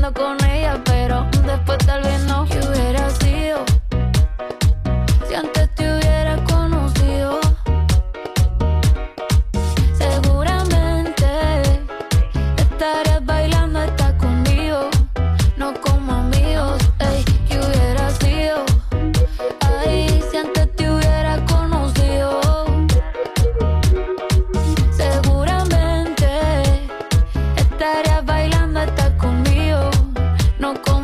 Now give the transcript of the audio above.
estaba con ella, pero después tal vez no. ¿Qué hubiera sido si antes te hubiera conocido? Seguramente estarías bailando hasta conmigo, no como amigos. Ey, ¿qué hubiera sido? Ay, si antes te hubiera conocido. Seguramente estarías bailando hasta conmigo, no como